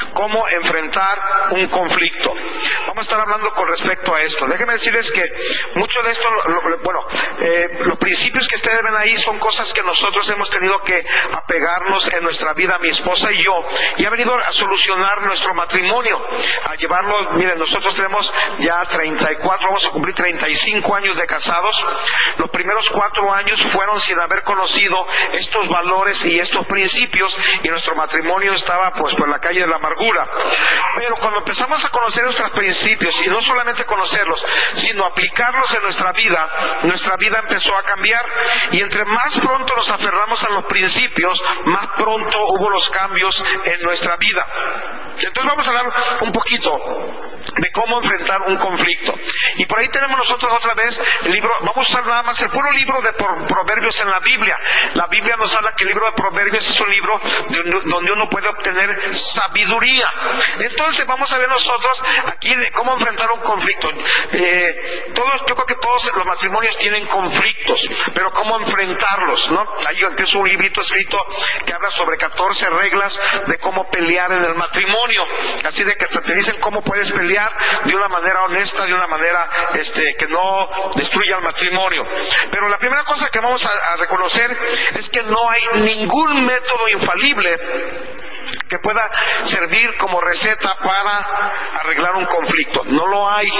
cómo enfrentar un conflicto. Vamos a estar hablando con respecto a esto. Déjenme decirles que mucho de esto, los principios que ustedes ven ahí son cosas que nosotros hemos tenido que apegarnos en nuestra vida, mi esposa y yo, y ha venido a solucionar nuestro matrimonio, a llevarlo. Miren, nosotros tenemos ya 34, vamos a cumplir 35 años de casados. Los primeros 4 años fueron sin haber conocido estos valores y estos principios, y nuestro matrimonio estaba pues por la calle de la amargura. Pero cuando empezamos a conocer nuestros principios, y no solamente conocerlos, sino aplicarlos en nuestra vida empezó a cambiar, y entre más pronto nos aferramos a los principios, más pronto hubo los cambios en nuestra vida. Entonces vamos a hablar un poquito de cómo enfrentar un conflicto. Y por ahí tenemos nosotros otra vez el libro, vamos a usar nada más el puro libro de Proverbios en la Biblia. La Biblia nos habla que el libro de Proverbios es un libro donde uno puede obtener sabiduría. Entonces vamos a ver nosotros aquí de cómo enfrentar un conflicto. Yo creo que todos los matrimonios tienen conflictos, pero cómo enfrentarlos, ¿no? Hay incluso un librito escrito que habla sobre 14 reglas de cómo pelear en el matrimonio. Así de que hasta te dicen cómo puedes pelear de una manera honesta, de una manera que no destruya el matrimonio. Pero la primera cosa que vamos a reconocer es que no hay ningún método infalible que pueda servir como receta para arreglar un conflicto. No lo hay.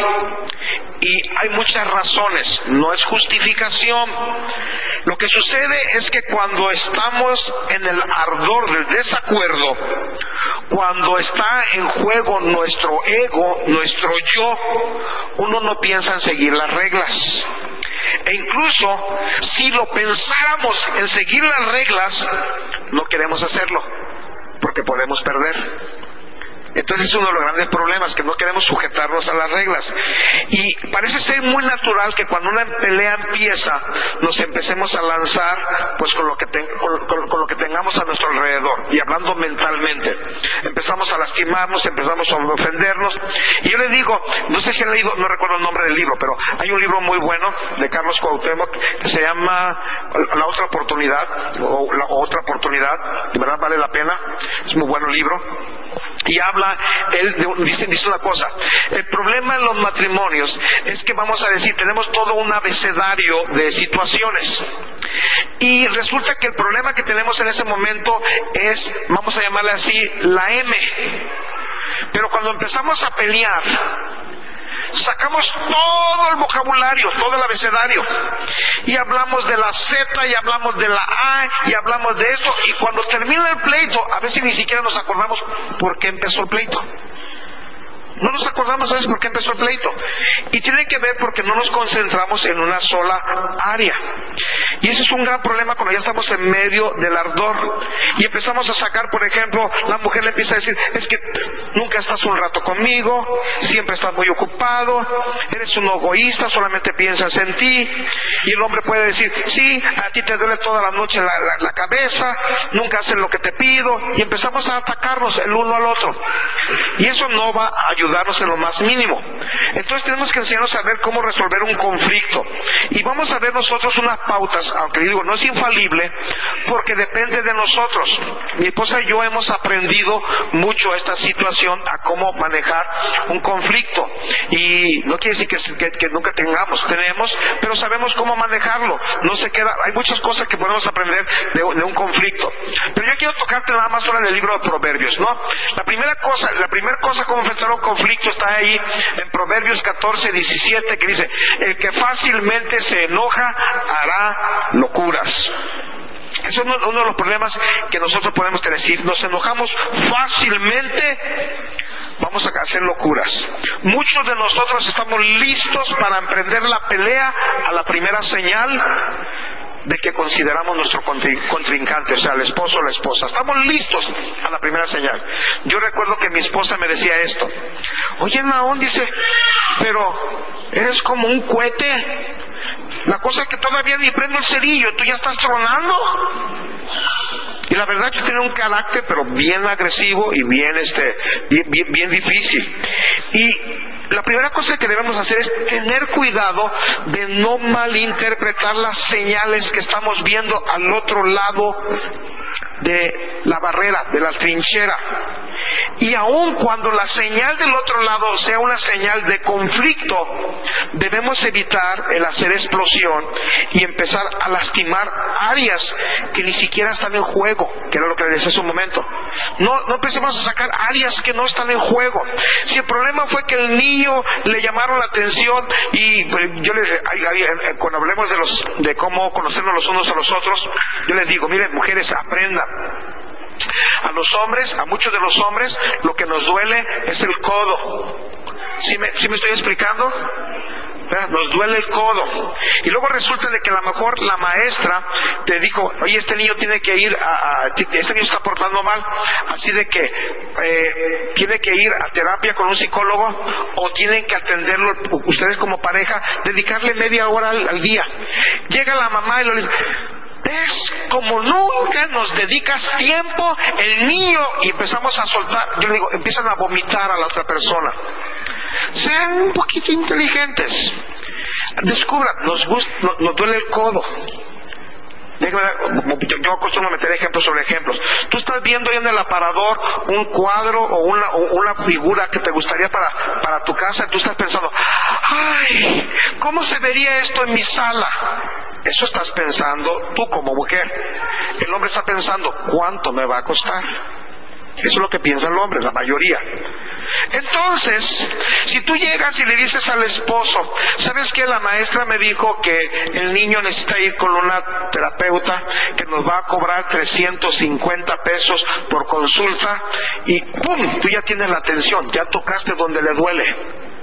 Y hay muchas razones. No es justificación. Lo que sucede es que cuando estamos en el ardor del desacuerdo, cuando está en juego nuestro ego, nuestro yo, uno no piensa en seguir las reglas. E incluso si lo pensáramos en seguir las reglas, no queremos hacerlo, porque podemos perder. Entonces es uno de los grandes problemas, que no queremos sujetarnos a las reglas. Y parece ser muy natural que cuando una pelea empieza, nos empecemos a lanzar pues con lo que tengamos a nuestro alrededor, y hablando mentalmente. Empezamos a lastimarnos, empezamos a ofendernos. Y yo les digo, no sé si han leído, no recuerdo el nombre del libro, pero hay un libro muy bueno de Carlos Cuauhtémoc que se llama La Otra Oportunidad, o La Otra Oportunidad. De verdad vale la pena, es muy bueno el libro. Y habla, dice una cosa: el problema en los matrimonios es que, vamos a decir, tenemos todo un abecedario de situaciones, y resulta que el problema que tenemos en ese momento es, vamos a llamarle así, la M. Pero cuando empezamos a pelear, sacamos todo el vocabulario, todo el abecedario, y hablamos de la Z, y hablamos de la A, y hablamos de esto, y cuando termina el pleito, a veces ni siquiera nos acordamos por qué empezó el pleito. No nos acordamos a veces por qué empezó el pleito. Y tiene que ver porque no nos concentramos en una sola área. Y ese es un gran problema cuando ya estamos en medio del ardor. Y empezamos a sacar, por ejemplo, la mujer le empieza a decir: es que nunca estás un rato conmigo, siempre estás muy ocupado, eres un egoísta, solamente piensas en ti. Y el hombre puede decir: sí, a ti te duele toda la noche la cabeza, nunca haces lo que te pido. Y empezamos a atacarnos el uno al otro. Y eso no va a ayudarnos en lo más mínimo. Entonces tenemos que enseñarnos a ver cómo resolver un conflicto. Y vamos a ver nosotros unas pautas, aunque digo, no es infalible, porque depende de nosotros. Mi esposa y yo hemos aprendido mucho esta situación, a cómo manejar un conflicto. Y no quiere decir que nunca tenemos, pero sabemos cómo manejarlo. No se queda, hay muchas cosas que podemos aprender de un conflicto. Pero yo quiero tocarte nada más ahora en el libro de Proverbios, ¿no? La primera cosa como enfrentar un conflicto está ahí en Proverbios 14:17, que dice: el que fácilmente se enoja hará locuras. Eso es uno de los problemas que nosotros podemos tener. Si nos enojamos fácilmente, vamos a hacer locuras. Muchos de nosotros estamos listos para emprender la pelea a la primera señal de que consideramos nuestro contrincante, o sea, el esposo o la esposa. Estamos listos a la primera señal. Yo recuerdo que mi esposa me decía esto: oye, Naón, dice, pero eres como un cohete. La cosa es que todavía ni prendo el cerillo, tú ya estás tronando. Y la verdad, yo tenía un carácter pero bien agresivo y bien difícil. Y la primera cosa que debemos hacer es tener cuidado de no malinterpretar las señales que estamos viendo al otro lado de la barrera, de la trinchera. Y aun cuando la señal del otro lado sea una señal de conflicto, debemos evitar el hacer explosión y empezar a lastimar áreas que ni siquiera están en juego, que era lo que le decía hace un momento. No empecemos a sacar áreas que no están en juego. Si el problema fue que el niño le llamaron la atención, y yo les, cuando hablemos de cómo conocernos los unos a los otros, yo les digo, miren, mujeres, aprendan. A los hombres, a muchos de los hombres, lo que nos duele es el codo. ¿Sí me estoy explicando? Nos duele el codo. Y luego resulta de que a lo mejor la maestra te dijo, oye, este niño tiene que ir este niño está portando mal, así de que tiene que ir a terapia con un psicólogo, o tienen que atenderlo ustedes como pareja, dedicarle media hora al día. Llega la mamá y le dice, ¿ves? Como nunca nos dedicas tiempo, el niño, y empezamos a soltar, yo le digo, empiezan a vomitar a la otra persona. Sean un poquito inteligentes. Descubran, nos duele el codo. Yo acostumbro a meter ejemplos sobre ejemplos. Tú estás viendo ahí en el aparador un cuadro o una figura que te gustaría para tu casa, y tú estás pensando, ay, ¿cómo se vería esto en mi sala? Eso estás pensando tú como mujer. El hombre está pensando, ¿cuánto me va a costar? Eso es lo que piensa el hombre, la mayoría. Entonces, si tú llegas y le dices al esposo, ¿sabes qué? La maestra me dijo que el niño necesita ir con una terapeuta que nos va a cobrar 350 pesos por consulta, y ¡pum! Tú ya tienes la atención, ya tocaste donde le duele.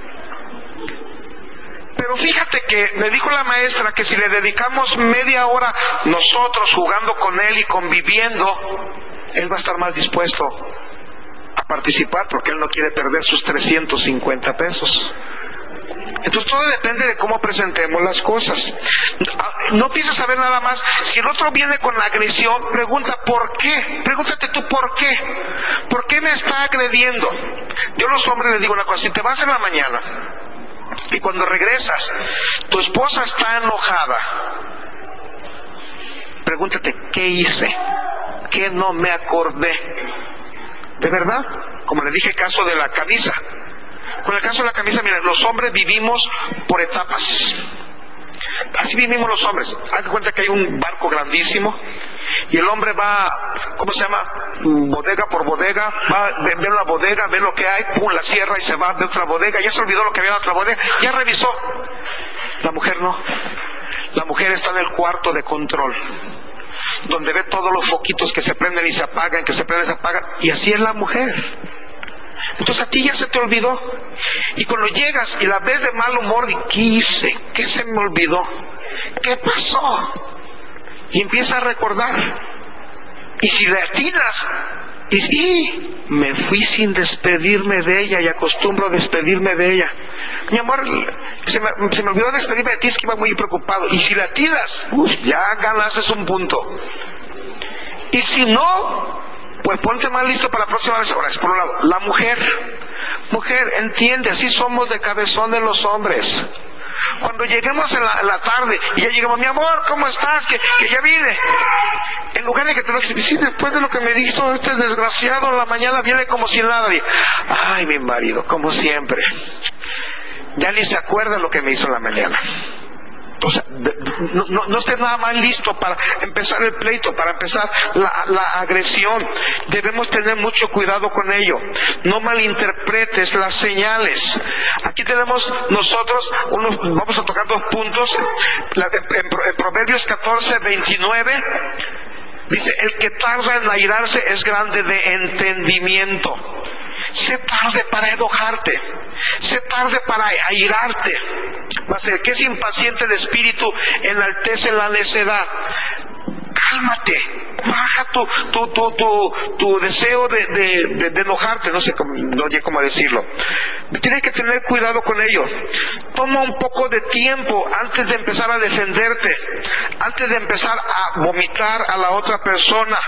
Pero fíjate que me dijo la maestra que si le dedicamos media hora nosotros jugando con él y conviviendo, él va a estar más dispuesto a participar, porque él no quiere perder sus 350 pesos. Entonces todo depende de cómo presentemos las cosas. No pienses saber nada más. Si el otro viene con la agresión, pregunta ¿por qué? Pregúntate tú ¿por qué? ¿Por qué me está agrediendo? Yo a los hombres les digo una cosa: si te vas en la mañana y cuando regresas tu esposa está enojada, pregúntate ¿qué hice? ¿Qué no me acordé? ¿De verdad? Como le dije, el caso de la camisa. Con el caso de la camisa, miren, los hombres vivimos por etapas. Así vivimos los hombres. Haz de cuenta que hay un barco grandísimo y el hombre va, ¿cómo se llama? Bodega por bodega, va, ve una bodega, ve lo que hay, pum, la cierra y se va de otra bodega. Ya se olvidó lo que había en otra bodega, ya revisó. La mujer no. La mujer está en el cuarto de control, donde ve todos los foquitos que se prenden y se apagan, que se prenden y se apagan, y así es la mujer. Entonces a ti ya se te olvidó, y cuando llegas y la ves de mal humor, ¿qué hice? ¿Qué se me olvidó? ¿Qué pasó? Y empieza a recordar, y si le atinas, y sí, me fui sin despedirme de ella, y acostumbro a despedirme de ella. Mi amor, se me olvidó despedirme de ti, es que iba muy preocupado. Y si la tiras, ya ganaste un punto. Y si no, pues ponte más listo para la próxima vez. Ahora, es por un lado. La mujer, entiende, así somos de cabezones los hombres. Cuando lleguemos en la tarde y ya llegamos, mi amor, ¿cómo estás? Que ya vine. En lugar de que te lo digas, después de lo que me dijo este desgraciado, en la mañana viene como si nada. Y, ay, mi marido, como siempre. Ya ni se acuerda lo que me hizo en la mañana. O sea, no esté nada más listo para empezar el pleito, para empezar la agresión. Debemos tener mucho cuidado con ello. No malinterpretes las señales. Aquí tenemos nosotros, vamos a tocar 2 puntos. En Proverbios 14, 29, dice, el que tarda en airarse es grande de entendimiento. Sé tarde para enojarte, sé tarde para airarte. Mas el que es impaciente de espíritu enaltece la necedad. Cálmate, baja tu deseo de enojarte, no sé cómo decirlo. Tienes que tener cuidado con ello. Toma un poco de tiempo antes de empezar a defenderte, antes de empezar a vomitar a la otra persona.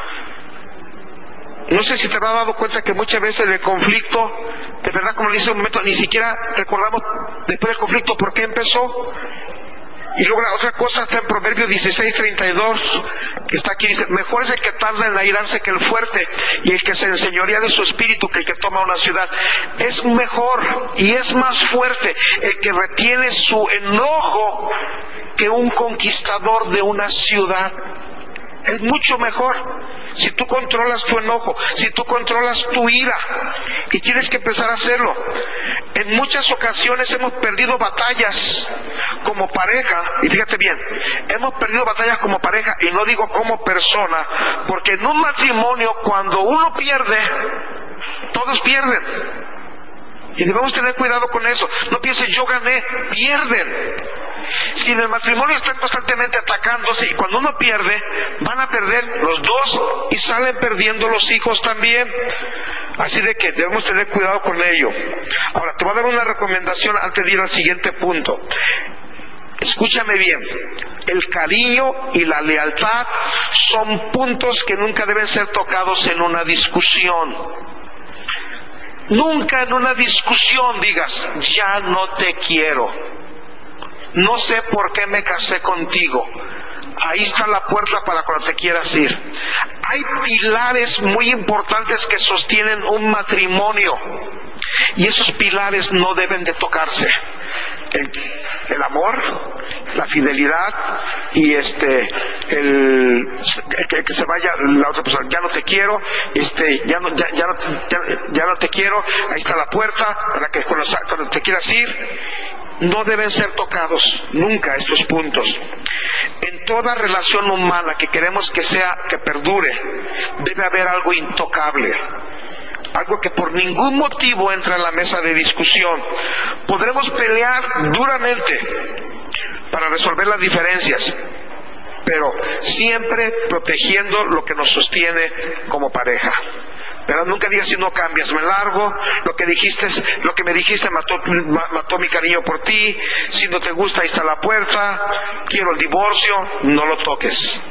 No sé si te has dado cuenta que muchas veces el conflicto, de verdad, como le hice un momento, ni siquiera recordamos después del conflicto por qué empezó. Y luego la otra cosa está en Proverbios 16:32, que está aquí, dice, mejor es el que tarda en airarse que el fuerte, y el que se enseñorea de su espíritu que el que toma una ciudad. Es mejor y es más fuerte el que retiene su enojo que un conquistador de una ciudad. Es mucho mejor si tú controlas tu enojo, si tú controlas tu ira, y tienes que empezar a hacerlo. En muchas ocasiones hemos perdido batallas como pareja, y fíjate bien, hemos perdido batallas como pareja, y no digo como persona, porque en un matrimonio cuando uno pierde, todos pierden. Y debemos tener cuidado con eso. No pienses yo gané, pierden. Si en el matrimonio están constantemente atacándose y cuando uno pierde, van a perder los dos y salen perdiendo los hijos también. Así de que debemos tener cuidado con ello. Ahora, te voy a dar una recomendación antes de ir al siguiente punto. Escúchame bien. El cariño y la lealtad son puntos que nunca deben ser tocados en una discusión. Nunca en una discusión digas, ya no te quiero. No sé por qué me casé contigo. Ahí está la puerta para cuando te quieras ir. Hay pilares muy importantes que sostienen un matrimonio. Y esos pilares no deben de tocarse. El amor, la fidelidad y que se vaya la otra persona. Ya no te quiero, ya no te quiero. Ahí está la puerta para que cuando te quieras ir. No deben ser tocados nunca estos puntos. En toda relación humana que queremos que perdure, debe haber algo intocable. Algo que por ningún motivo entra en la mesa de discusión. Podremos pelear duramente para resolver las diferencias, pero siempre protegiendo lo que nos sostiene como pareja. Pero nunca digas si no cambias, me largo, lo que me dijiste mató mi cariño por ti, si no te gusta ahí está la puerta, quiero el divorcio, no lo toques.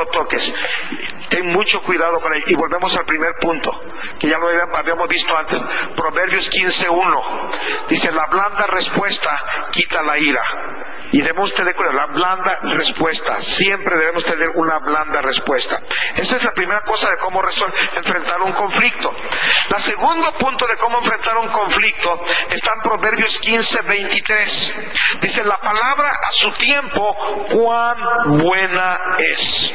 Ten mucho cuidado con él. Y volvemos al primer punto, que ya lo habíamos visto antes, Proverbios 15:1, dice, la blanda respuesta quita la ira. Y debemos tener cuidado, la blanda respuesta, siempre debemos tener una blanda respuesta. Esa es la primera cosa de cómo enfrentar un conflicto. El segundo punto de cómo enfrentar un conflicto está en Proverbios 15:23. Dice, la palabra a su tiempo, cuán buena es.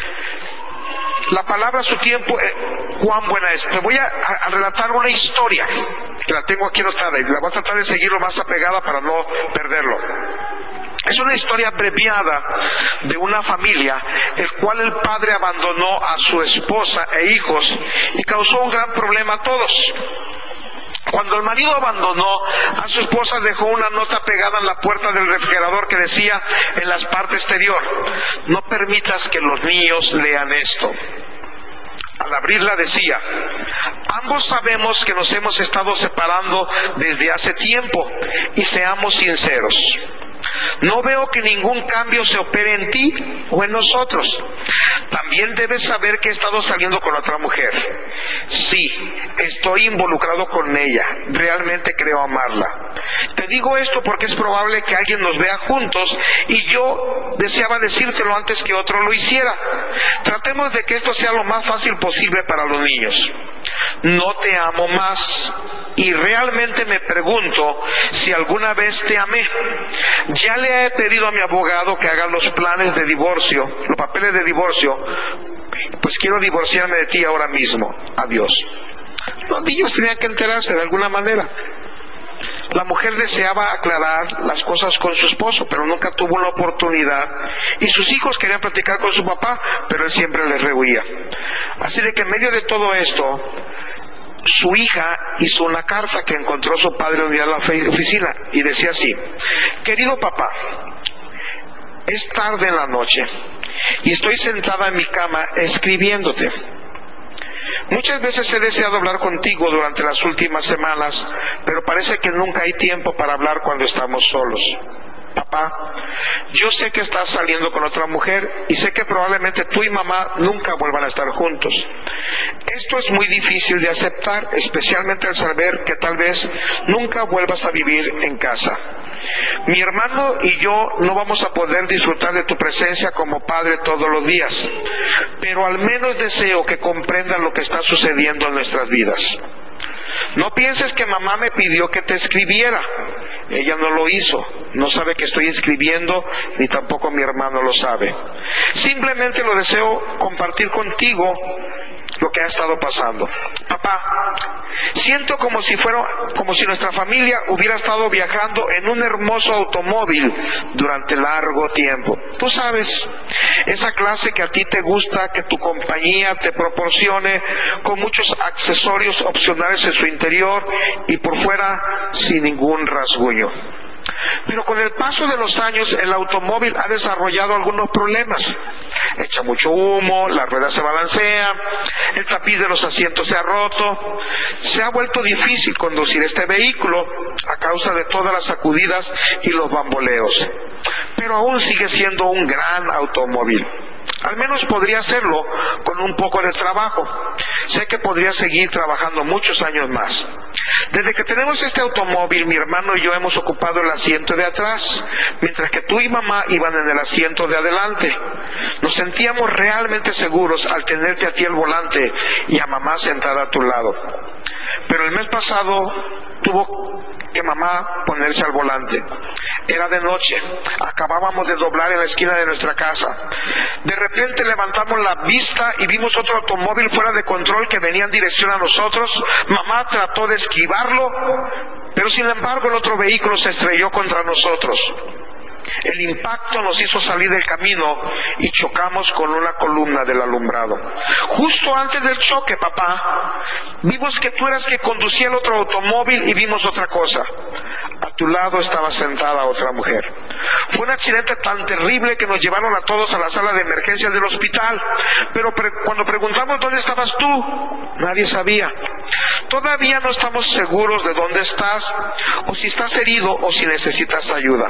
La palabra a su tiempo, cuán buena es. Te voy a relatar una historia, que la tengo aquí anotada, y la voy a tratar de seguir lo más apegada para no perderlo. Es una historia abreviada de una familia, el cual el padre abandonó a su esposa e hijos y causó un gran problema a todos. Cuando el marido abandonó a su esposa, dejó una nota pegada en la puerta del refrigerador que decía en la parte exterior, no permitas que los niños lean esto. Al abrirla decía, ambos sabemos que nos hemos estado separando desde hace tiempo y seamos sinceros. No veo que ningún cambio se opere en ti o en nosotros. También debes saber que he estado saliendo con otra mujer. Sí, estoy involucrado con ella. Realmente creo amarla. Te digo esto porque es probable que alguien nos vea juntos y yo deseaba decírtelo antes que otro lo hiciera. Tratemos de que esto sea lo más fácil posible para los niños. No te amo más y realmente me pregunto si alguna vez te amé. Ya le he pedido a mi abogado que haga los planes de divorcio, los papeles de divorcio, pues quiero divorciarme de ti ahora mismo. Adiós. Los niños tenían que enterarse de alguna manera. La mujer deseaba aclarar las cosas con su esposo, pero nunca tuvo una oportunidad. Y sus hijos querían platicar con su papá, pero él siempre les rehuía. Así de que en medio de todo esto, su hija hizo una carta que encontró su padre un día en la oficina y decía así: querido papá, es tarde en la noche y estoy sentada en mi cama escribiéndote. Muchas veces he deseado hablar contigo durante las últimas semanas, pero parece que nunca hay tiempo para hablar cuando estamos solos. Papá, yo sé que estás saliendo con otra mujer y sé que probablemente tú y mamá nunca vuelvan a estar juntos. Esto es muy difícil de aceptar, especialmente al saber que tal vez nunca vuelvas a vivir en casa. Mi hermano y yo no vamos a poder disfrutar de tu presencia como padre todos los días, pero al menos deseo que comprendan lo que está sucediendo en nuestras vidas. No pienses que mamá me pidió que te escribiera. Ella no lo hizo. No sabe que estoy escribiendo, ni tampoco mi hermano lo sabe. Simplemente lo deseo compartir contigo lo que ha estado pasando. Papá, siento como si nuestra familia hubiera estado viajando en un hermoso automóvil durante largo tiempo. Tú sabes, esa clase que a ti te gusta, que tu compañía te proporcione, con muchos accesorios opcionales en su interior y por fuera sin ningún rasguño. Pero con el paso de los años el automóvil ha desarrollado algunos problemas. Echa mucho humo, las ruedas se balancean, el tapiz de los asientos se ha roto. Se ha vuelto difícil conducir este vehículo a causa de todas las sacudidas y los bamboleos. Pero aún sigue siendo un gran automóvil. Al menos podría hacerlo con un poco de trabajo. Sé que podría seguir trabajando muchos años más. Desde que tenemos este automóvil, mi hermano y yo hemos ocupado el asiento de atrás, mientras que tú y mamá iban en el asiento de adelante. Nos sentíamos realmente seguros al tenerte a ti al volante y a mamá sentada a tu lado. Pero el mes pasado tuvo que mamá ponerse al volante. Era de noche, acabábamos de doblar en la esquina de nuestra casa. De repente levantamos la vista y vimos otro automóvil fuera de control que venía en dirección a nosotros. Mamá trató de esquivarlo, pero sin embargo el otro vehículo se estrelló contra nosotros. El impacto nos hizo salir del camino y chocamos con una columna del alumbrado. Justo antes del choque, papá, vimos que tú eras que conducía el otro automóvil y vimos otra cosa. A tu lado estaba sentada otra mujer. Fue un accidente tan terrible que nos llevaron a todos a la sala de emergencias del hospital. Pero cuando preguntamos dónde estabas tú, nadie sabía. Todavía no estamos seguros de dónde estás, o si estás herido o si necesitas ayuda.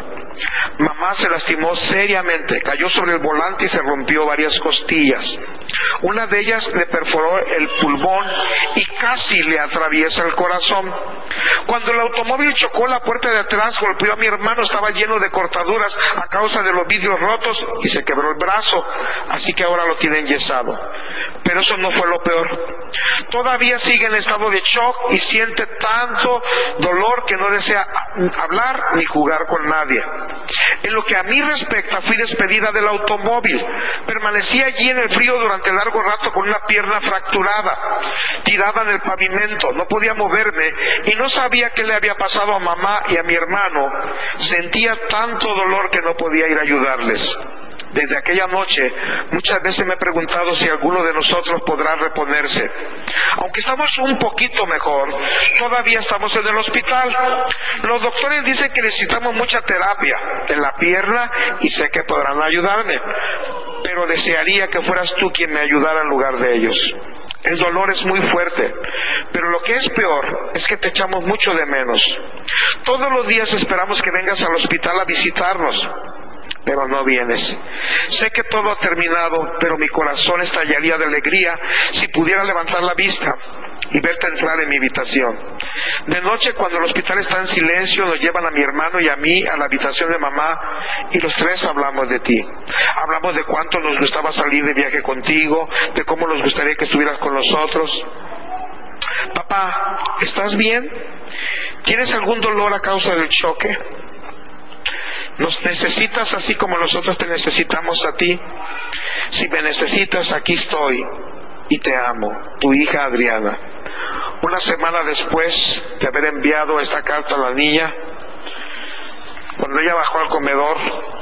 Mamá se lastimó seriamente, cayó sobre el volante y se rompió varias costillas. Una de ellas le perforó el pulmón y casi le atraviesa el corazón. Cuando el automóvil chocó, la puerta de atrás golpeó a mi hermano, estaba lleno de cortaduras a causa de los vidrios rotos y se quebró el brazo, así que ahora lo tienen enyesado. Pero eso no fue lo peor. Todavía sigue en estado de shock y siente tanto dolor que no desea hablar ni jugar con nadie. En lo que a mí respecta, fui despedida del automóvil. Permanecí allí en el frío durante largo rato con una pierna fracturada, tirada en el pavimento. No podía moverme y no sabía qué le había pasado a mamá y a mi hermano. Sentía tanto dolor que no podía ir a ayudarles. Desde aquella noche, muchas veces me he preguntado si alguno de nosotros podrá reponerse. Aunque estamos un poquito mejor, todavía estamos en el hospital. Los doctores dicen que necesitamos mucha terapia en la pierna y sé que podrán ayudarme. Pero desearía que fueras tú quien me ayudara en lugar de ellos. El dolor es muy fuerte, pero lo que es peor es que te echamos mucho de menos. Todos los días esperamos que vengas al hospital a visitarnos, pero no vienes. Sé que todo ha terminado, pero mi corazón estallaría de alegría si pudiera levantar la vista y verte entrar en mi habitación. De noche, cuando el hospital está en silencio, nos llevan a mi hermano y a mí a la habitación de mamá y los tres hablamos de ti. Hablamos de cuánto nos gustaba salir de viaje contigo, de cómo nos gustaría que estuvieras con nosotros. Papá, ¿estás bien? ¿Tienes algún dolor a causa del choque? ¿Nos necesitas así como nosotros te necesitamos a ti? Si me necesitas, aquí estoy y te amo. Tu hija Adriana. Una semana después de haber enviado esta carta a la niña, cuando ella bajó al comedor,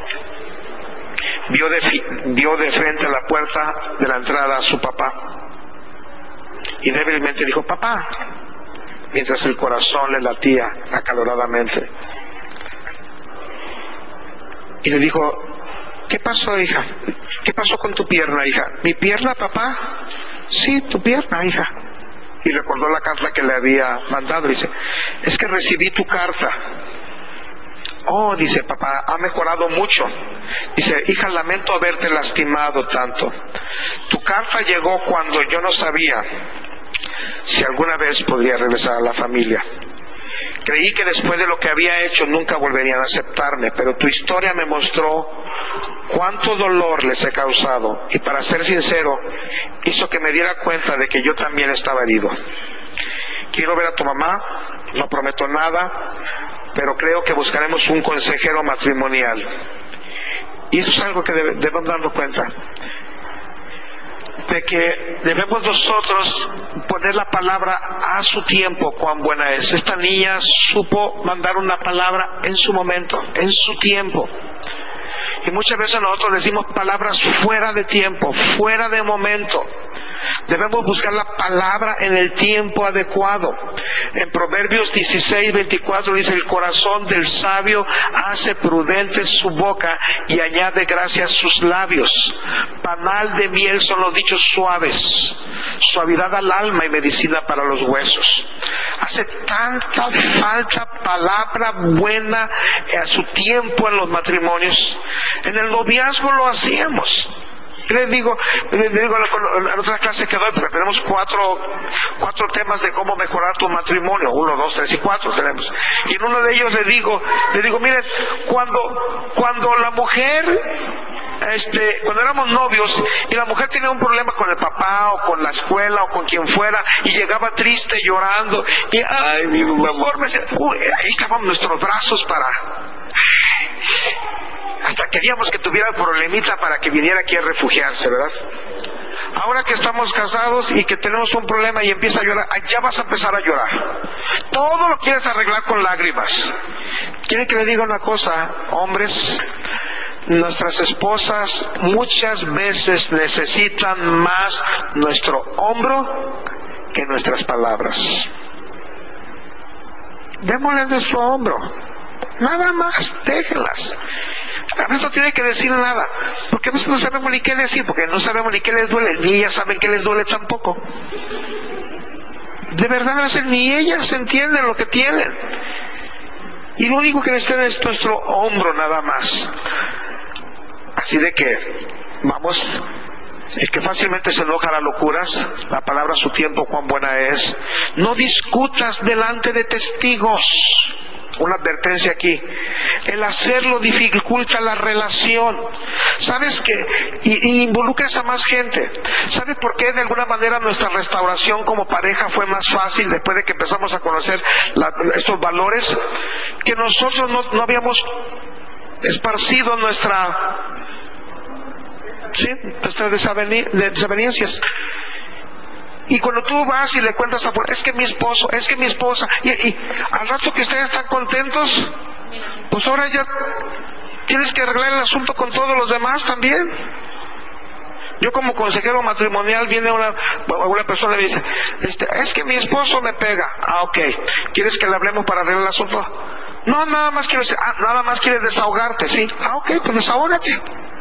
vio de frente a la puerta de la entrada a su papá y débilmente dijo, papá, mientras el corazón le latía acaloradamente. Y le dijo, ¿qué pasó, hija? ¿Qué pasó con tu pierna, hija? ¿Mi pierna, papá? Sí, tu pierna, hija. Y recordó la carta que le había mandado. Dice, es que recibí tu carta. Oh, dice, papá, ha mejorado mucho. Dice, hija, lamento haberte lastimado tanto. Tu carta llegó cuando yo no sabía si alguna vez podría regresar a la familia. Creí que después de lo que había hecho nunca volverían a aceptarme, pero tu historia me mostró cuánto dolor les he causado y, para ser sincero, hizo que me diera cuenta de que yo también estaba herido. Quiero ver a tu mamá, no prometo nada, pero creo que buscaremos un consejero matrimonial. Y eso es algo que debemos darnos cuenta, de que debemos nosotros poner la palabra a su tiempo, cuán buena es. Esta niña supo mandar una palabra en su momento, en su tiempo. Y muchas veces nosotros decimos palabras fuera de tiempo, fuera de momento. Debemos buscar la palabra en el tiempo adecuado. En Proverbios 16:24 dice: el corazón del sabio hace prudente su boca y añade gracia a sus labios. Panal de miel son los dichos suaves, suavidad al alma y medicina para los huesos. Hace tanta falta palabra buena a su tiempo en los matrimonios. En el noviazgo lo hacíamos. Les digo en otras clases que doy, porque tenemos cuatro temas de cómo mejorar tu matrimonio, 1, 2, 3 y 4 tenemos. Y en uno de ellos le digo, miren, cuando la mujer, cuando éramos novios y la mujer tenía un problema con el papá o con la escuela o con quien fuera y llegaba triste, llorando, y ay, mi amor, me decía, ahí estaban nuestros brazos hasta queríamos que tuviera el problemita para que viniera aquí a refugiarse, ¿verdad? Ahora que estamos casados y que tenemos un problema y empieza a llorar, ya vas a empezar a llorar. Todo lo quieres arreglar con lágrimas. ¿Quieren que le diga una cosa, hombres? Nuestras esposas muchas veces necesitan más nuestro hombro que nuestras palabras. Démosles nuestro hombro, nada más, déjenlas. A veces no tiene que decir nada, porque a veces no sabemos ni qué decir, porque no sabemos ni qué les duele, ni ellas saben qué les duele tampoco. De verdad, a veces ni ellas entienden lo que tienen. Y lo único que necesitan es nuestro hombro nada más. Así de que, vamos, el que fácilmente se enoja a las locuras, la palabra a su tiempo, cuán buena es. No discutas delante de testigos. Una advertencia aquí: el hacerlo dificulta la relación. ¿Sabes qué? Y involucres a más gente. ¿Sabes por qué de alguna manera nuestra restauración como pareja fue más fácil después de que empezamos a conocer estos valores? Que nosotros no habíamos esparcido nuestras desavenencias. Y cuando tú vas y le cuentas a es que mi esposo, es que mi esposa, y al rato que ustedes están contentos, pues ahora ya tienes que arreglar el asunto con todos los demás también. Yo como consejero matrimonial viene una persona y me dice, es que mi esposo me pega. Ah, ok. ¿Quieres que le hablemos para arreglar el asunto? No, nada más quiero decir, nada más quieres desahogarte, sí. Ah, ok, pues desahógate.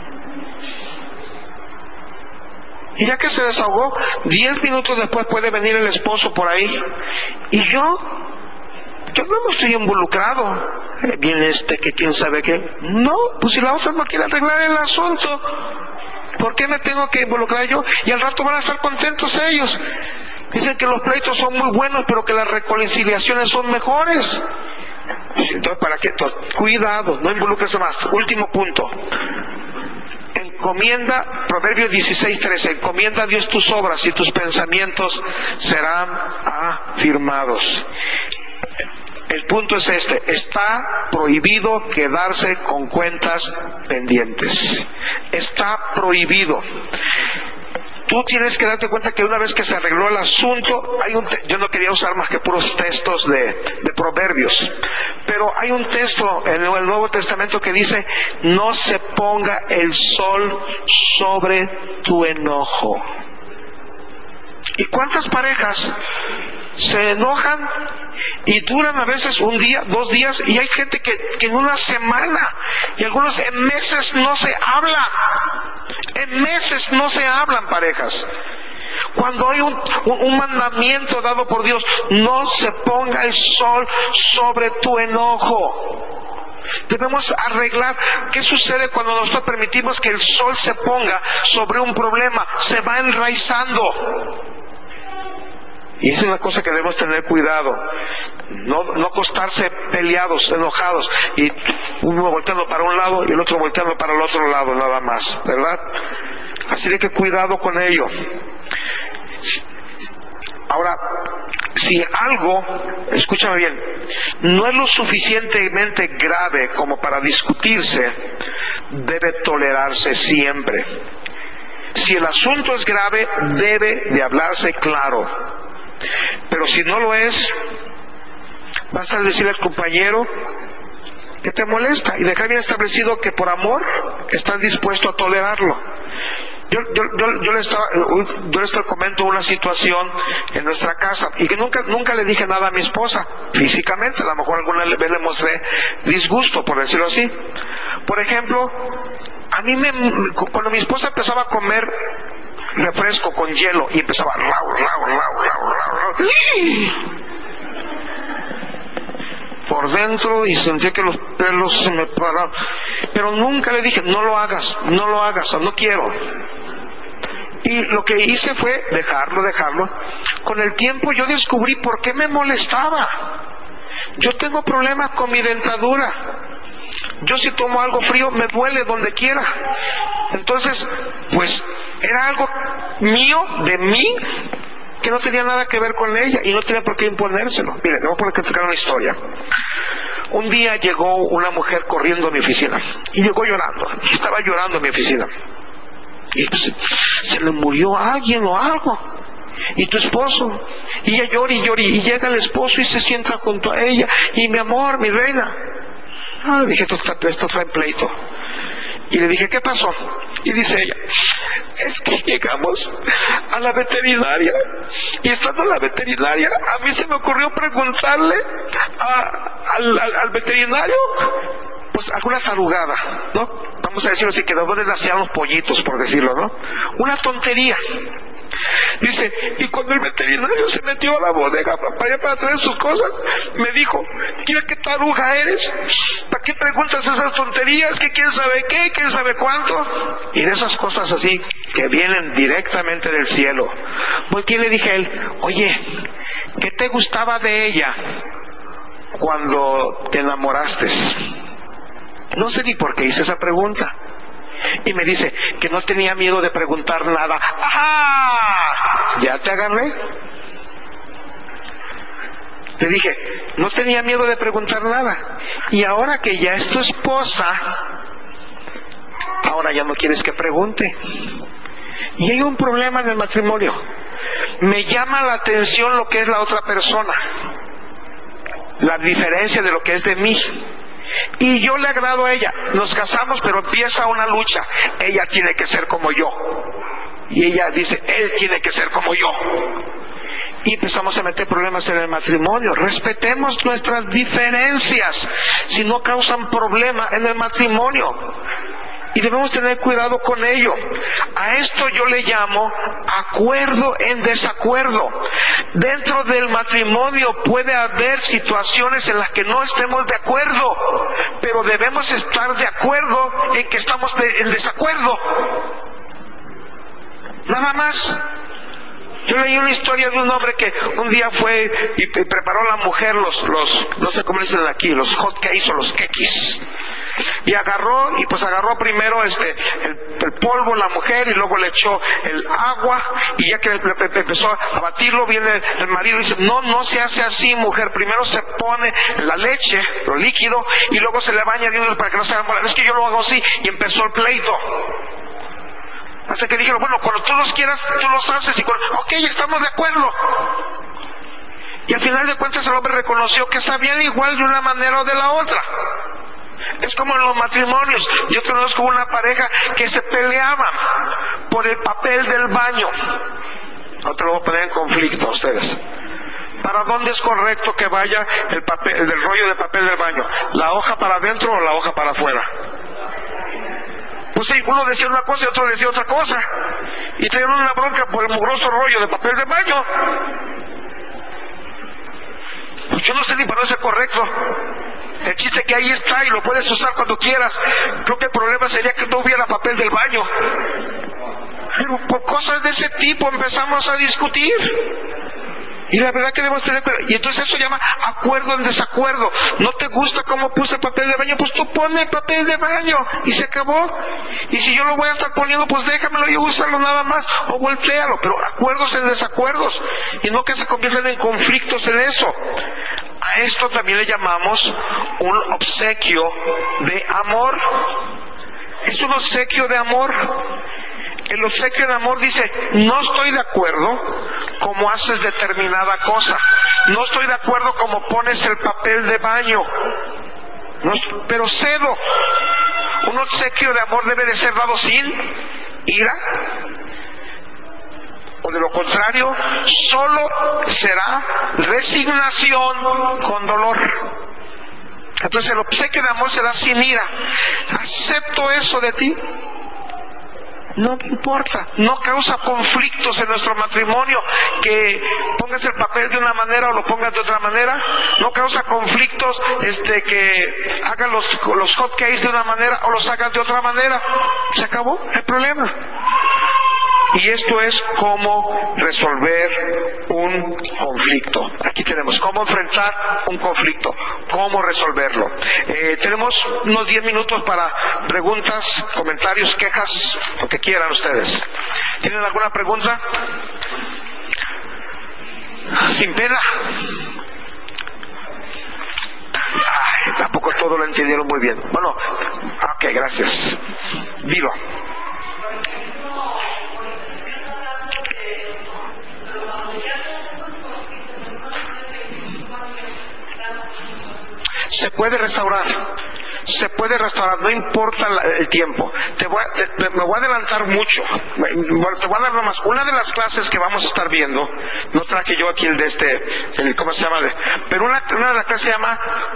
Y ya que se desahogó, 10 minutos después puede venir el esposo por ahí. Y yo no estoy involucrado. Viene que quién sabe qué. No, pues si la otra no quiere arreglar el asunto, ¿por qué me tengo que involucrar yo? Y al rato van a estar contentos ellos. Dicen que los pleitos son muy buenos, pero que las reconciliaciones son mejores. Entonces, ¿para qué? Entonces, cuidado, no involucres más. Último punto. Encomienda, Proverbios 16:13, encomienda a Dios tus obras y tus pensamientos serán afirmados. El punto es está prohibido quedarse con cuentas pendientes. Está prohibido. Tú tienes que darte cuenta que una vez que se arregló el asunto, yo no quería usar más que puros textos de Proverbios, pero hay un texto en el Nuevo Testamento que dice, no se ponga el sol sobre tu enojo. ¿Y cuántas parejas se enojan y duran a veces un día, 2 días, y hay gente que en una semana, y algunos en meses no se hablan? En meses no se hablan, parejas. Cuando hay un mandamiento dado por Dios, no se ponga el sol sobre tu enojo. Debemos arreglar. ¿Qué sucede cuando nosotros permitimos que el sol se ponga sobre un problema? Se va enraizando. Y es una cosa que debemos tener cuidado. No acostarse peleados, enojados, y uno volteando para un lado y el otro volteando para el otro lado, nada más, ¿verdad? Así de que cuidado con ello. Ahora, si algo, escúchame bien, no es lo suficientemente grave como para discutirse, debe tolerarse siempre. Si el asunto es grave, debe de hablarse claro. Pero si no lo es, basta decirle al compañero que te molesta y dejar bien establecido que por amor estás dispuesto a tolerarlo. Yo les comento una situación en nuestra casa y que nunca le dije nada a mi esposa físicamente. A lo mejor alguna vez le mostré disgusto, por decirlo así. Por ejemplo, cuando mi esposa empezaba a comer refresco con hielo y empezaba por dentro, y sentía que los pelos se me paraban, pero nunca le dije no lo hagas, o no quiero. Y lo que hice fue dejarlo. Con el tiempo yo descubrí por qué me molestaba. Yo tengo problemas con mi dentadura. Yo si tomo algo frío me duele donde quiera. Entonces, pues era algo mío, de mí, que no tenía nada que ver con ella y no tenía por qué imponérselo. Miren, le voy a poner que explicar una historia. Un día llegó una mujer corriendo a mi oficina y llegó llorando. Estaba llorando en mi oficina. Y pues, se le murió a alguien o algo. Y tu esposo. Y ella llora y llora. Y llega el esposo y se sienta junto a ella. Y mi amor, mi reina. Dije, esto trae pleito. Y le dije, ¿qué pasó? Y dice ella, es que llegamos a la veterinaria. Y estando en la veterinaria, a mí se me ocurrió preguntarle al veterinario, pues alguna tarugada, ¿no? Vamos a decirlo así, que de dónde nacían los pollitos, por decirlo, ¿no? Una tontería. Dice, y cuando el veterinario se metió a la bodega para allá para traer sus cosas, me dijo, mira qué taruga eres, ¿para qué preguntas esas tonterías? ¿Que quién sabe qué? ¿Quién sabe cuánto? Y de esas cosas así, que vienen directamente del cielo. Volteé y le dije a él, oye, ¿qué te gustaba de ella cuando te enamoraste? No sé ni por qué hice esa pregunta. Y me dice que no tenía miedo de preguntar nada. ¡Ajá! ¿Ya te agarré? Le dije, no tenía miedo de preguntar nada. Y ahora que ya es tu esposa, ahora ya no quieres que pregunte. Y hay un problema en el matrimonio. Me llama la atención lo que es la otra persona, la diferencia de lo que es de mí. Y yo le agrado a ella, nos casamos, pero empieza una lucha. Ella tiene que ser como yo. Y ella dice, él tiene que ser como yo. Y empezamos a meter problemas en el matrimonio. Respetemos nuestras diferencias, si no causan problema en el matrimonio. Y debemos tener cuidado con ello. A esto yo le llamo acuerdo en desacuerdo. Dentro del matrimonio puede haber situaciones en las que no estemos de acuerdo, pero debemos estar de acuerdo en que estamos en desacuerdo. Nada más. Yo leí una historia de un hombre que un día fue y preparó a la mujer los no sé cómo dicen aquí, los hot cakes o los quequis. Y agarró primero el polvo la mujer, y luego le echó el agua, y ya que empezó a batirlo, viene el marido y dice, no se hace así, mujer, primero se pone la leche, lo líquido, y luego se le va añadiendo para que no se haga bola. Es que yo lo hago así, y empezó el pleito. Hasta que dijeron, bueno, cuando tú los quieras, tú los haces, y ok, estamos de acuerdo. Y al final de cuentas el hombre reconoció que sabían igual de una manera o de la otra. Es como en los matrimonios. Yo conozco una pareja que se peleaban por el papel del baño. No te lo voy a poner en conflicto a ustedes. ¿Para dónde es correcto que vaya el rollo de papel del baño? ¿La hoja para adentro o la hoja para afuera? Pues sí, uno decía una cosa y otro decía otra cosa. Y traían una bronca por el mugroso rollo de papel de baño. Pues yo no sé ni para dónde es correcto. El chiste es que ahí está y lo puedes usar cuando quieras. Creo que el problema sería que no hubiera papel del baño. Pero por cosas de ese tipo empezamos a discutir. Y la verdad que debemos tener cuidado. Y entonces eso se llama acuerdo en desacuerdo. ¿No te gusta cómo puse papel de baño? Pues tú ponme papel de baño y se acabó. Y si yo lo voy a estar poniendo, pues déjamelo y úsalo nada más, o voltealo. Pero acuerdos en desacuerdos, y no que se conviertan en conflictos en eso. A esto también le llamamos un obsequio de amor. Es un obsequio de amor. El obsequio de amor dice: no estoy de acuerdo cómo haces determinada cosa, no estoy de acuerdo cómo pones el papel de baño, no, pero cedo. Un obsequio de amor debe de ser dado sin ira, o de lo contrario solo será resignación con dolor. Entonces el obsequio de amor se da sin ira. Acepto eso de ti, no me importa, no causa conflictos en nuestro matrimonio que pongas el papel de una manera o lo pongas de otra manera, no causa conflictos que hagas los hot cakes de una manera o los hagas de otra manera. Se acabó el problema. Y esto es cómo resolver un conflicto. Aquí tenemos cómo enfrentar un conflicto, cómo resolverlo. Tenemos unos 10 minutos para preguntas, comentarios, quejas, lo que quieran ustedes. ¿Tienen alguna pregunta? Sin pena. Ay, tampoco todo lo entendieron muy bien. Bueno, ok, gracias. Dilo. Se puede restaurar, no importa el tiempo. Me voy a adelantar mucho. Te voy a dar nomás una de las clases que vamos a estar viendo. No traje yo aquí ¿cómo se llama? Pero una de las clases se llama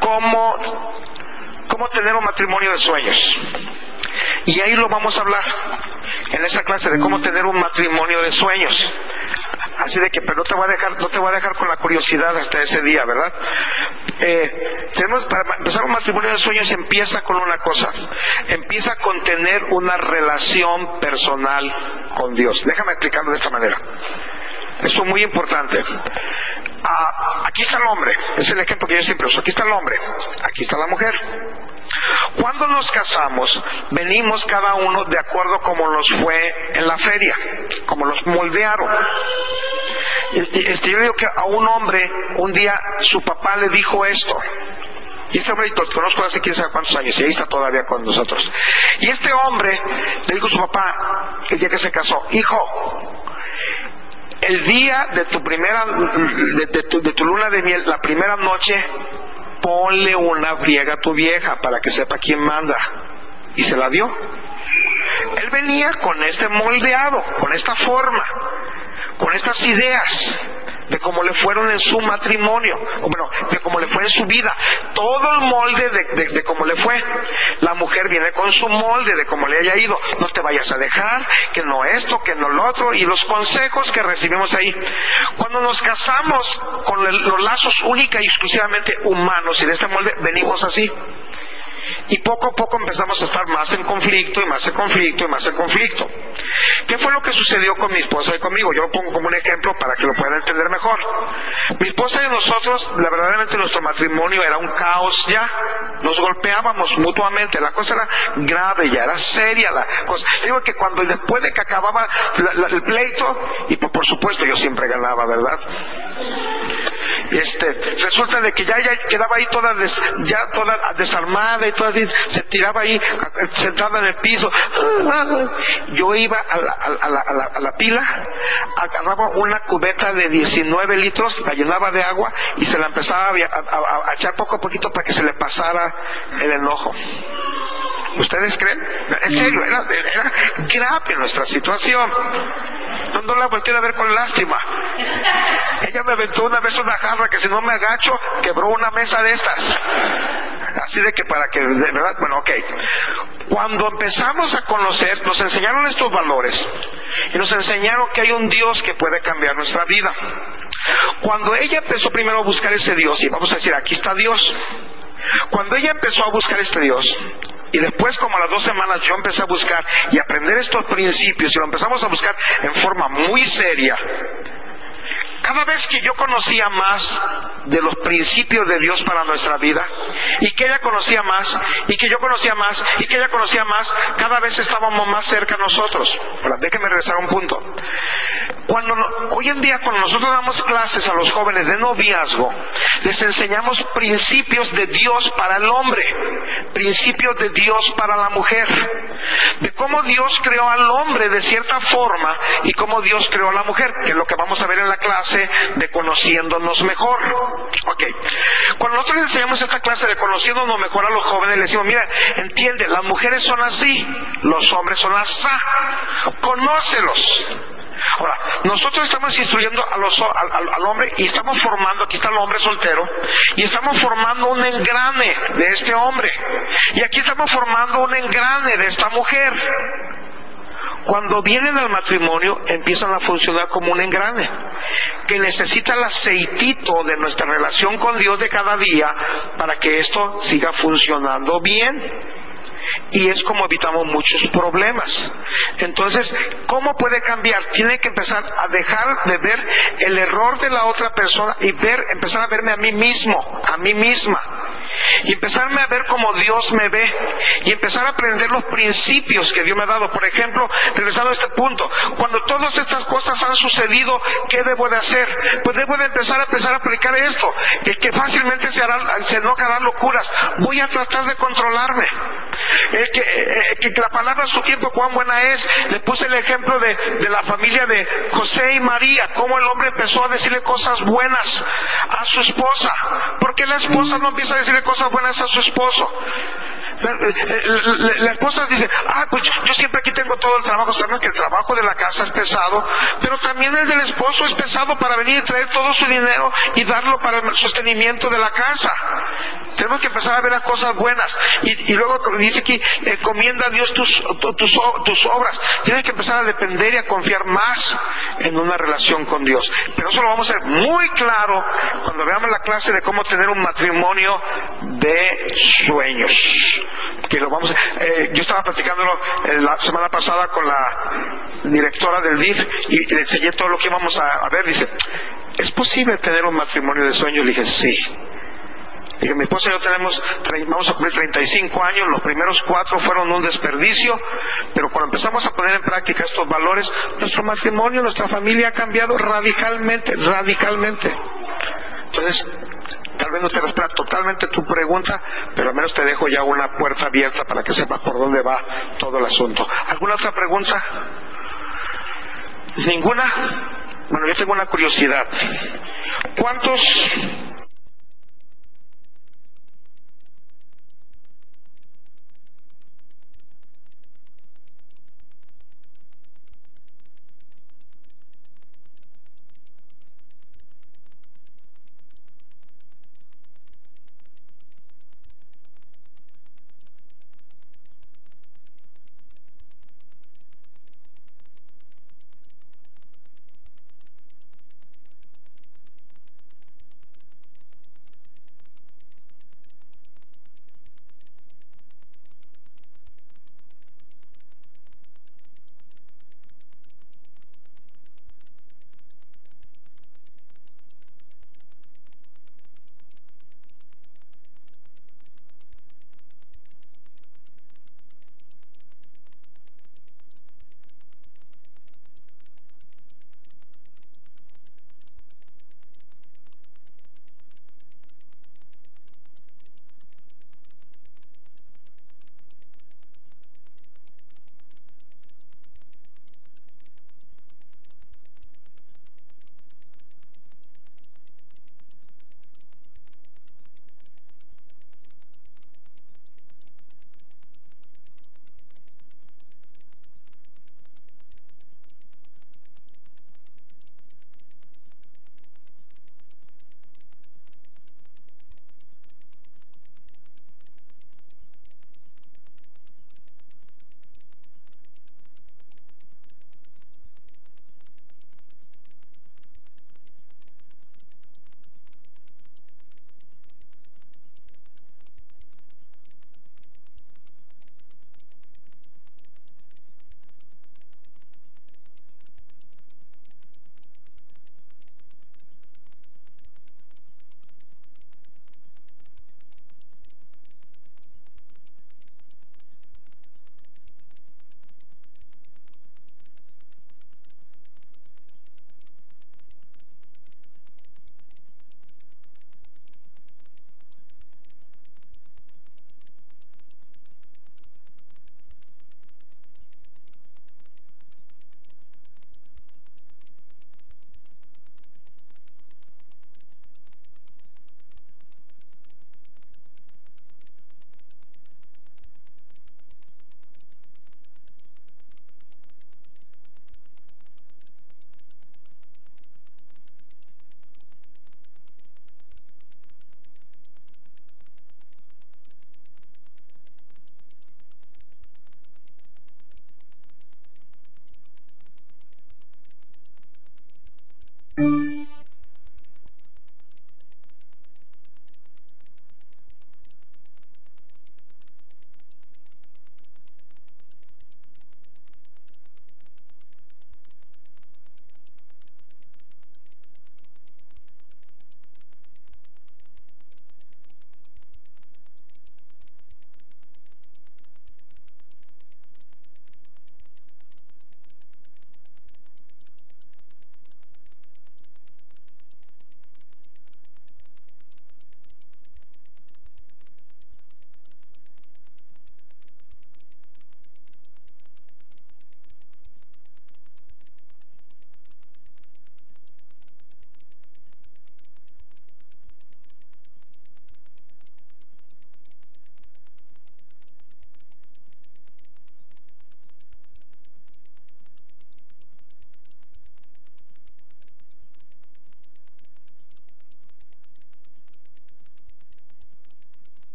cómo tener un matrimonio de sueños. Y ahí lo vamos a hablar, en esa clase, de cómo tener un matrimonio de sueños. Así de que, pero no te voy a dejar con la curiosidad hasta ese día, ¿verdad? Para empezar un matrimonio de sueños empieza con una cosa. Empieza con tener una relación personal con Dios. Déjame explicarlo de esta manera. Eso es muy importante. Aquí está el hombre. Es el ejemplo que yo siempre uso. Aquí está el hombre. Aquí está la mujer. Cuando nos casamos, venimos cada uno de acuerdo como nos fue en la feria, como los moldearon. Yo digo que a un hombre, un día su papá le dijo esto, y este hombre lo conozco hace quién sabe cuántos años, y ahí está todavía con nosotros. Y este hombre le dijo a su papá, el día que se casó: hijo, el día de tu de tu luna de miel, la primera noche, ponle una briega a tu vieja para que sepa quién manda. Y se la dio. Él venía con este moldeado, con esta forma, con estas ideas de cómo le fueron en su matrimonio, o bueno, de cómo le fue en su vida, todo el molde de cómo le fue. La mujer viene con su molde de cómo le haya ido: no te vayas a dejar, que no esto, que no lo otro, y los consejos que recibimos ahí. Cuando nos casamos con los lazos única y exclusivamente humanos y de este molde, venimos así. Y poco a poco empezamos a estar más en conflicto, y más en conflicto, y más en conflicto. ¿Qué fue lo que sucedió con mi esposa y conmigo? Yo lo pongo como un ejemplo para que lo puedan entender mejor. Mi esposa y nosotros, verdaderamente nuestro matrimonio era un caos ya. Nos golpeábamos mutuamente, la cosa era grave, ya era seria la cosa. Digo que cuando después de que acababa el pleito, y por supuesto yo siempre ganaba, ¿verdad? Resulta de que ya quedaba ahí toda desarmada, y toda se tiraba ahí sentada en el piso. Yo iba a la pila, agarraba una cubeta de 19 litros, la llenaba de agua y se la empezaba a echar poco a poquito para que se le pasara el enojo. ¿Ustedes creen? En serio, era grave nuestra situación. No la volteé a ver con lástima. Ella me aventó una vez una jarra que, si no me agacho, quebró una mesa de estas. Así de que para que, de verdad, bueno, ok. Cuando empezamos a conocer, nos enseñaron estos valores y nos enseñaron que hay un Dios que puede cambiar nuestra vida. Cuando ella empezó primero a buscar ese Dios, y vamos a decir, aquí está Dios. Cuando ella empezó a buscar este Dios, y después, como a las 2 semanas, yo empecé a buscar y aprender estos principios, y lo empezamos a buscar en forma muy seria, Cada vez que yo conocía más de los principios de Dios para nuestra vida, y que ella conocía más, y que yo conocía más, y que ella conocía más, cada vez estábamos más cerca a nosotros. Ahora, déjenme regresar a un punto. Hoy en día, cuando nosotros damos clases a los jóvenes de noviazgo, les enseñamos principios de Dios para el hombre, principios de Dios para la mujer, de cómo Dios creó al hombre de cierta forma y cómo Dios creó a la mujer, que es lo que vamos a ver en la clase de Conociéndonos Mejor. Ok. Cuando nosotros les enseñamos esta clase de Conociéndonos Mejor a los jóvenes, les decimos, mira, entiende, las mujeres son así, los hombres son asá, conócelos. Ahora, nosotros estamos instruyendo al hombre y estamos formando, aquí está el hombre soltero, y estamos formando un engrane de este hombre, y aquí estamos formando un engrane de esta mujer. Cuando vienen al matrimonio, empiezan a funcionar como un engrane, que necesita el aceitito de nuestra relación con Dios de cada día para que esto siga funcionando bien. Y es como evitamos muchos problemas. Entonces, ¿cómo puede cambiar? Tiene que empezar a dejar de ver el error de la otra persona y empezar a verme a mí mismo, a mí misma. Y empezarme a ver como Dios me ve. Y empezar a aprender los principios que Dios me ha dado. Por ejemplo, regresando a este punto, cuando todas estas cosas han sucedido, ¿qué debo de hacer? Pues debo de empezar a aplicar esto, que fácilmente se enojarán locuras. Voy a tratar de controlarme. Que la palabra a su tiempo cuán buena es. Le puse el ejemplo de la familia de José y María, cómo el hombre empezó a decirle cosas buenas a su esposa. ¿Por qué la esposa no empieza a decirle cosas buenas a su esposo? La esposa dice, pues yo siempre aquí tengo todo el trabajo. Sabemos que el trabajo de la casa es pesado, pero también el del esposo es pesado para venir y traer todo su dinero y darlo para el sostenimiento de la casa. Tenemos que empezar a ver las cosas buenas. Y luego dice aquí, encomienda a Dios tus obras. Tienes que empezar a depender y a confiar más en una relación con Dios. Pero eso lo vamos a hacer muy claro cuando veamos la clase de cómo tener un matrimonio de sueños. Que lo vamos yo estaba platicándolo la semana pasada con la directora del DIF y le enseñé todo lo que íbamos a ver. Dice, ¿es posible tener un matrimonio de sueños? Le dije, sí. Dije, mi esposa y yo vamos a cumplir 35 años, los primeros 4 fueron un desperdicio, pero cuando empezamos a poner en práctica estos valores, nuestro matrimonio, nuestra familia ha cambiado radicalmente. Entonces, tal vez no te responda totalmente tu pregunta, pero al menos te dejo ya una puerta abierta para que sepas por dónde va todo el asunto. ¿Alguna otra pregunta? ¿Ninguna? Bueno, yo tengo una curiosidad. ¿Cuántos